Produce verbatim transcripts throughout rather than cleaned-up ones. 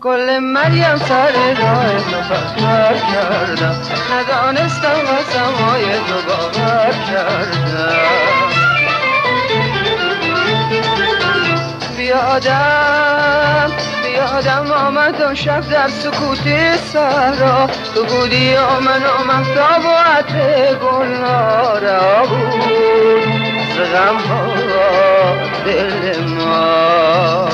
گل مریم سر راه تو پرپر کردم، ندانستم قسمهای تو باور کردم. بیادم بیادم آمد و شب در سکوت صحرا، تو بودی و من و مهتاب و عطر گلنارا بود ز غمها دل ما.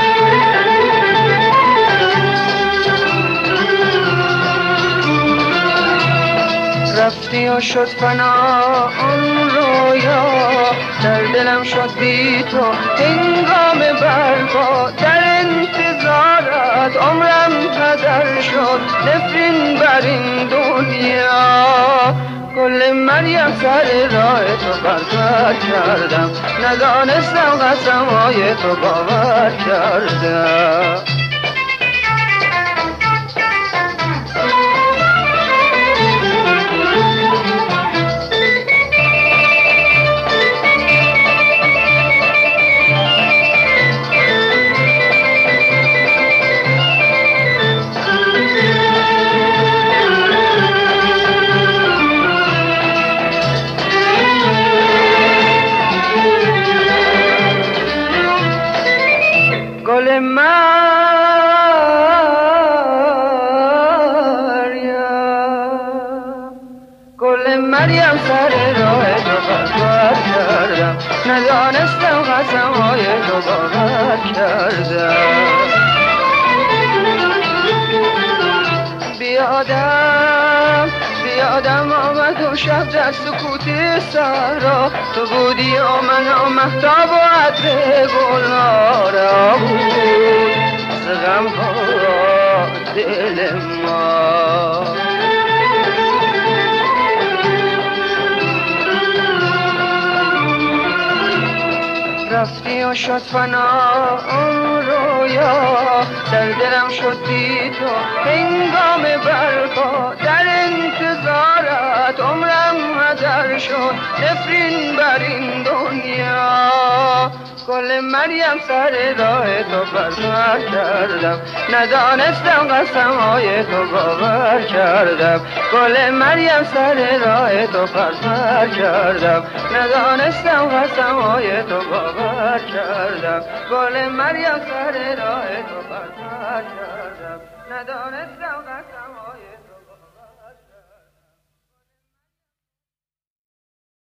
رفتی و شد فنا آن رویا، در دلم شد بی تو هنگام برپا، در انتظارت عمرم هدر شد نفرین بر این دنیا. گل مریم سر راه تو پرپر کردم، ندانستم قسمهای تو باور کردم. گل مریم گل مریم سر راه تو پرپر کردم، ندانستم قسمهای تو باور کردم. بیادم بیادم آمد و شب در سکوت صحرا، تو بودی و من و مهتاب و عطر گلنارا بود ز غمها دل ما. رفتی و شد فنا آن رویا، در دلم شد بی تو هنگام برپا، در انتظارت عمرم هدر شد نفرین بر این دنیا. گل مریم سر راه تو پرپر کردم، ندانستم قسمهای تو باور کردم. گل مریم سر راه تو پرپر کردم، ندانستم قسمهای تو باور کردم. گل مریم سر راه تو پرپر کردم، ندانستم قسمهای